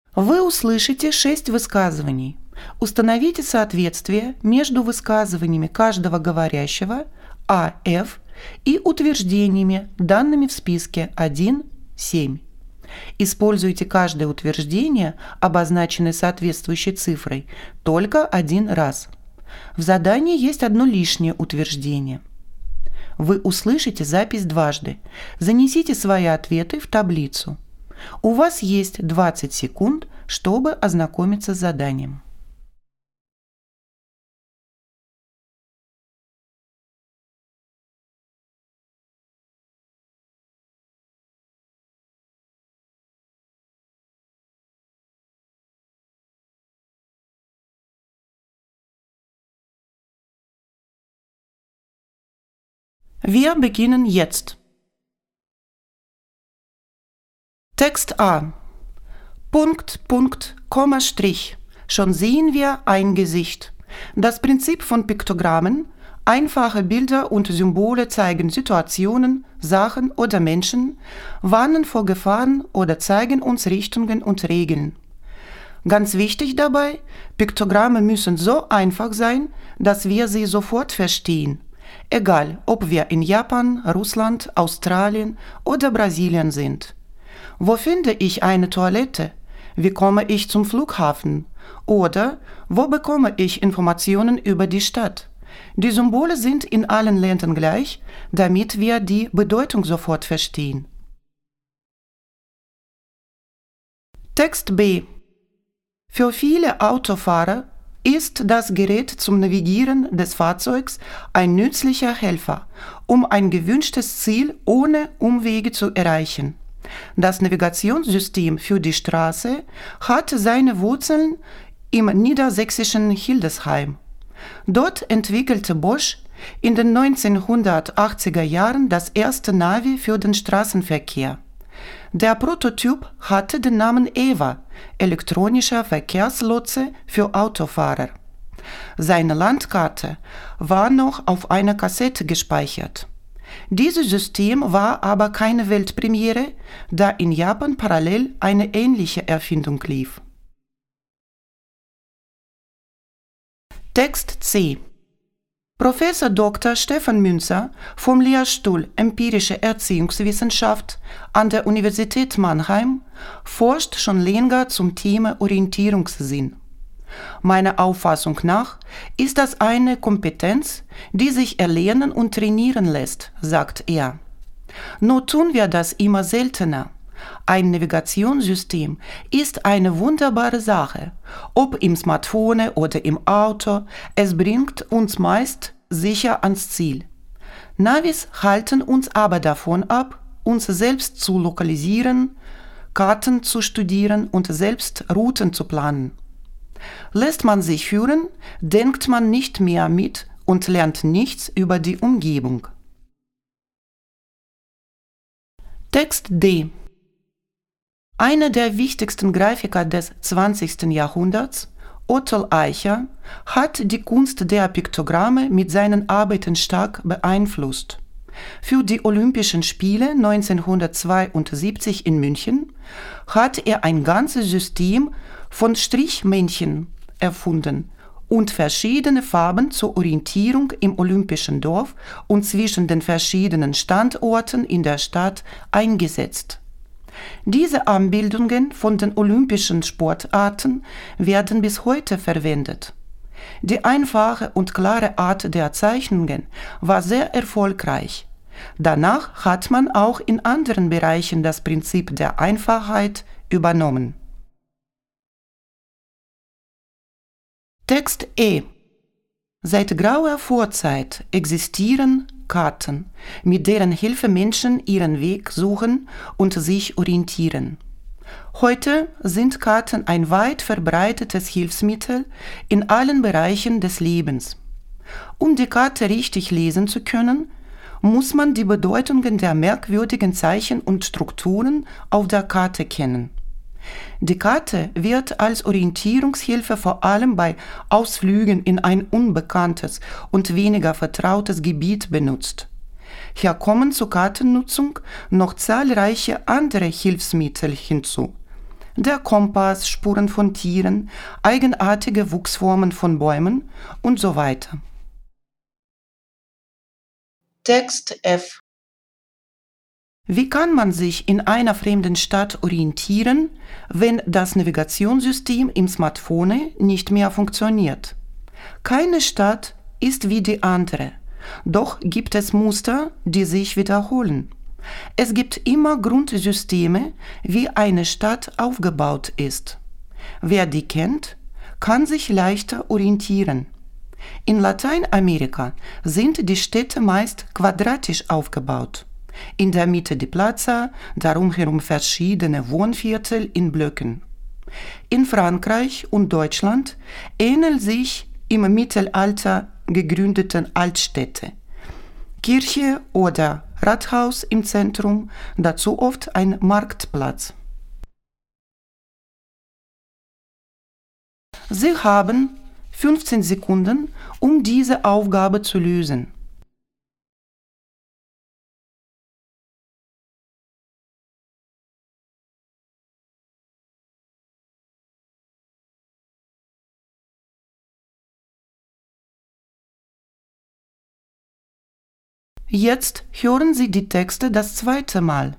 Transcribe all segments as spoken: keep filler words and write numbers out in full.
Вы услышите шесть высказываний. Установите соответствие между высказываниями каждого говорящего А Ф и утверждениями, данными в списке один семь. Используйте каждое утверждение, обозначенное соответствующей цифрой, только один раз. В задании есть одно лишнее утверждение. Вы услышите запись дважды. Занесите свои ответы в таблицу. У вас есть двадцать секунд, чтобы ознакомиться с заданием. Wir beginnen jetzt. Text A. Punkt, Punkt, Komma, Strich. Schon sehen wir ein Gesicht. Das Prinzip von Piktogrammen. Einfache Bilder und Symbole zeigen Situationen, Sachen oder Menschen, warnen vor Gefahren oder zeigen uns Richtungen und Regeln. Ganz wichtig dabei, Piktogramme müssen so einfach sein, dass wir sie sofort verstehen. Egal, ob wir in Japan, Russland, Australien oder Brasilien sind. Wo finde ich eine Toilette? Wie komme ich zum Flughafen? Oder wo bekomme ich Informationen über die Stadt? Die Symbole sind in allen Ländern gleich, damit wir die Bedeutung sofort verstehen. Text B. Für viele Autofahrer ist das Gerät zum Navigieren des Fahrzeugs ein nützlicher Helfer, um ein gewünschtes Ziel ohne Umwege zu erreichen. Das Navigationssystem für die Straße hat seine Wurzeln im niedersächsischen Hildesheim. Dort entwickelte Bosch in den neunzehnhundertachtziger Jahren das erste Navi für den Straßenverkehr. Der Prototyp hatte den Namen EVA, elektronischer Verkehrslotse für Autofahrer. Seine Landkarte war noch auf einer Kassette gespeichert. Dieses System war aber keine Weltpremiere, da in Japan parallel eine ähnliche Erfindung lief. Text C. Professor Doktor Stefan Münzer vom Lehrstuhl Empirische Erziehungswissenschaft an der Universität Mannheim forscht schon länger zum Thema Orientierungssinn. Meiner Auffassung nach ist das eine Kompetenz, die sich erlernen und trainieren lässt, sagt er. Nur tun wir das immer seltener. Ein Navigationssystem ist eine wunderbare Sache. Ob im Smartphone oder im Auto, es bringt uns meist sicher ans Ziel. Navis halten uns aber davon ab, uns selbst zu lokalisieren, Karten zu studieren und selbst Routen zu planen. Lässt man sich führen, denkt man nicht mehr mit und lernt nichts über die Umgebung. Text D. Einer der wichtigsten Grafiker des zwanzigsten Jahrhunderts, Otto Eicher, hat die Kunst der Piktogramme mit seinen Arbeiten stark beeinflusst. Für die Olympischen Spiele neunzehnhundertzweiundsiebzig in München hat er ein ganzes System von Strichmännchen erfunden und verschiedene Farben zur Orientierung im Olympischen Dorf und zwischen den verschiedenen Standorten in der Stadt eingesetzt. Diese Abbildungen von den olympischen Sportarten werden bis heute verwendet. Die einfache und klare Art der Zeichnungen war sehr erfolgreich. Danach hat man auch in anderen Bereichen das Prinzip der Einfachheit übernommen. Text E. Seit grauer Vorzeit existieren Karten, mit deren Hilfe Menschen ihren Weg suchen und sich orientieren. Heute sind Karten ein weit verbreitetes Hilfsmittel in allen Bereichen des Lebens. Um die Karte richtig lesen zu können, muss man die Bedeutungen der merkwürdigen Zeichen und Strukturen auf der Karte kennen. Die Karte wird als Orientierungshilfe vor allem bei Ausflügen in ein unbekanntes und weniger vertrautes Gebiet benutzt. Hier kommen zur Kartennutzung noch zahlreiche andere Hilfsmittel hinzu. der Kompass, Spuren von Tieren, eigenartige Wuchsformen von Bäumen und so weiter. Text F. Wie kann man sich in einer fremden Stadt orientieren, wenn das Navigationssystem im Smartphone nicht mehr funktioniert? Keine Stadt ist wie die andere, doch gibt es Muster, die sich wiederholen. Es gibt immer Grundsysteme, wie eine Stadt aufgebaut ist. Wer die kennt, kann sich leichter orientieren. In Lateinamerika sind die Städte meist quadratisch aufgebaut. In der Mitte die Plaza, darum herum verschiedene Wohnviertel in Blöcken. In Frankreich und Deutschland ähneln sich im Mittelalter gegründeten Altstädte. Kirche oder Rathaus im Zentrum, dazu oft ein Marktplatz. Sie haben fünfzehn Sekunden, um diese Aufgabe zu lösen. Jetzt hören Sie die Texte das zweite Mal.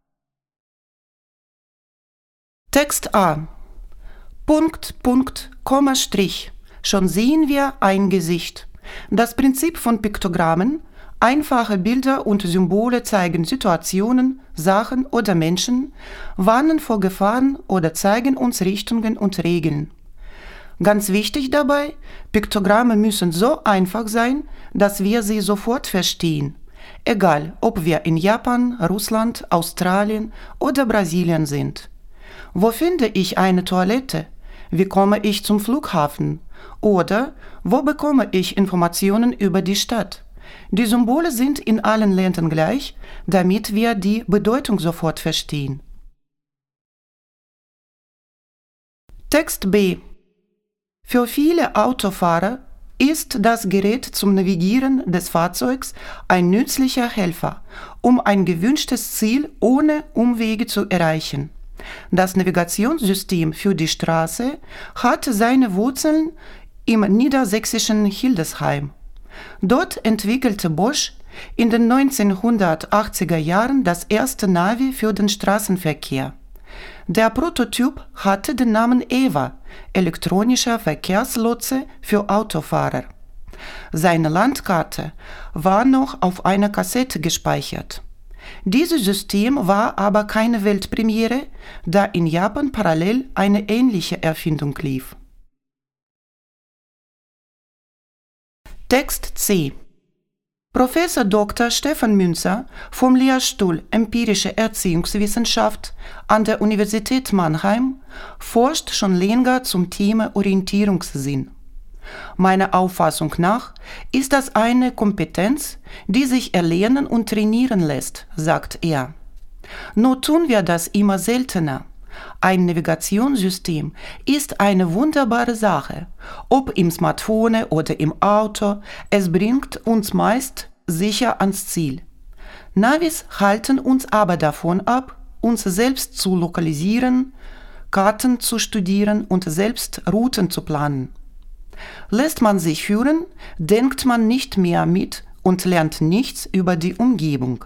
Text A. Punkt, Punkt, Komma, Strich. Schon sehen wir ein Gesicht. Das Prinzip von Piktogrammen: einfache Bilder und Symbole zeigen Situationen, Sachen oder Menschen, warnen vor Gefahren oder zeigen uns Richtungen und Regeln. Ganz wichtig dabei, Piktogramme müssen so einfach sein, dass wir sie sofort verstehen. Egal, ob wir in Japan, Russland, Australien oder Brasilien sind. Wo finde ich eine Toilette? Wie komme ich zum Flughafen? Oder wo bekomme ich Informationen über die Stadt? Die Symbole sind in allen Ländern gleich, damit wir die Bedeutung sofort verstehen. Text B. Für viele Autofahrer ist das Gerät zum Navigieren des Fahrzeugs ein nützlicher Helfer, um ein gewünschtes Ziel ohne Umwege zu erreichen. Das Navigationssystem für die Straße hat seine Wurzeln im niedersächsischen Hildesheim. Dort entwickelte Bosch in den neunzehnhundertachtziger Jahren das erste Navi für den Straßenverkehr. Der Prototyp hatte den Namen EVA, elektronischer Verkehrslotse für Autofahrer. Seine Landkarte war noch auf einer Kassette gespeichert. Dieses System war aber keine Weltpremiere, da in Japan parallel eine ähnliche Erfindung lief. Text C. Professor Doktor Stefan Münzer vom Lehrstuhl Empirische Erziehungswissenschaft an der Universität Mannheim forscht schon länger zum Thema Orientierungssinn. Meiner Auffassung nach ist das eine Kompetenz, die sich erlernen und trainieren lässt, sagt er. Nur tun wir das immer seltener. Ein Navigationssystem ist eine wunderbare Sache. Ob im Smartphone oder im Auto, es bringt uns meist sicher ans Ziel. Navis halten uns aber davon ab, uns selbst zu lokalisieren, Karten zu studieren und selbst Routen zu planen. Lässt man sich führen, denkt man nicht mehr mit und lernt nichts über die Umgebung.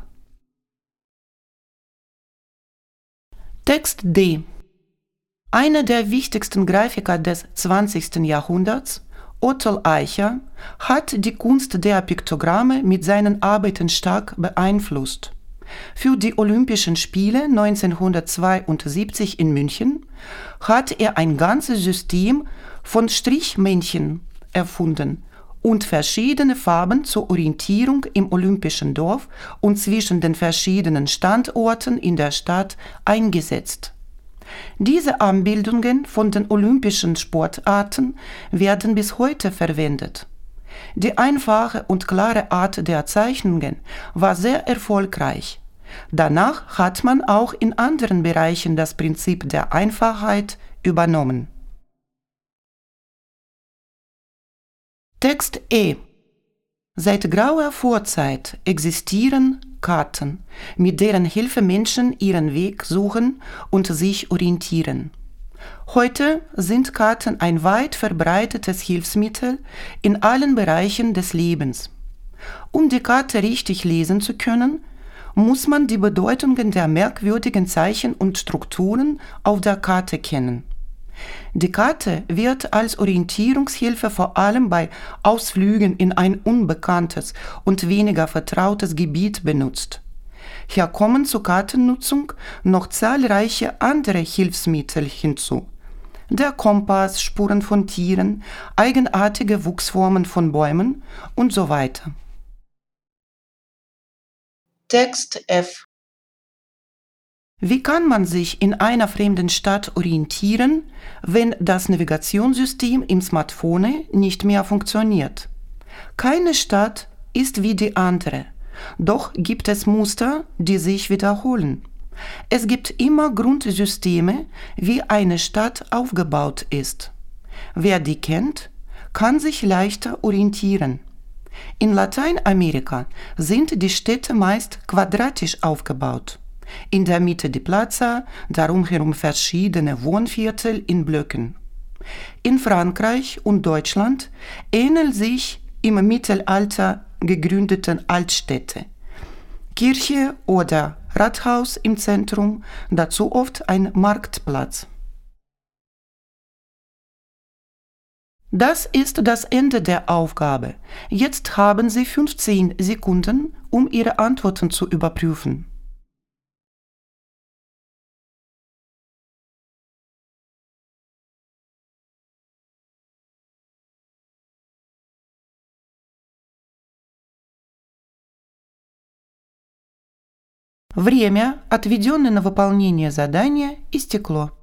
Text D. Einer der wichtigsten Grafiker des zwanzigsten Jahrhunderts, Otto Eicher, hat die Kunst der Piktogramme mit seinen Arbeiten stark beeinflusst. Für die Olympischen Spiele neunzehnhundertzweiundsiebzig in München hat er ein ganzes System von Strichmännchen erfunden und verschiedene Farben zur Orientierung im Olympischen Dorf und zwischen den verschiedenen Standorten in der Stadt eingesetzt. Diese Abbildungen von den olympischen Sportarten werden bis heute verwendet. Die einfache und klare Art der Zeichnungen war sehr erfolgreich. Danach hat man auch in anderen Bereichen das Prinzip der Einfachheit übernommen. Text E. Seit grauer Vorzeit existieren Karten, mit deren Hilfe Menschen ihren Weg suchen und sich orientieren. Heute sind Karten ein weit verbreitetes Hilfsmittel in allen Bereichen des Lebens. Um die Karte richtig lesen zu können, muss man die Bedeutungen der merkwürdigen Zeichen und Strukturen auf der Karte kennen. Die Karte wird als Orientierungshilfe vor allem bei Ausflügen in ein unbekanntes und weniger vertrautes Gebiet benutzt. Hier kommen zur Kartennutzung noch zahlreiche andere Hilfsmittel hinzu. Der Kompass, Spuren von Tieren, eigenartige Wuchsformen von Bäumen und so weiter. Text F. Wie kann man sich in einer fremden Stadt orientieren, wenn das Navigationssystem im Smartphone nicht mehr funktioniert? Keine Stadt ist wie die andere, doch gibt es Muster, die sich wiederholen. Es gibt immer Grundsysteme, wie eine Stadt aufgebaut ist. Wer die kennt, kann sich leichter orientieren. In Lateinamerika sind die Städte meist quadratisch aufgebaut. In der Mitte die Plaza, darum herum verschiedene Wohnviertel in Blöcken. In Frankreich und Deutschland ähneln sich im Mittelalter gegründeten Altstädte. Kirche oder Rathaus im Zentrum, dazu oft ein Marktplatz. Das ist das Ende der Aufgabe. Jetzt haben Sie fünfzehn Sekunden, um Ihre Antworten zu überprüfen. Время, отведенное на выполнение задания, истекло.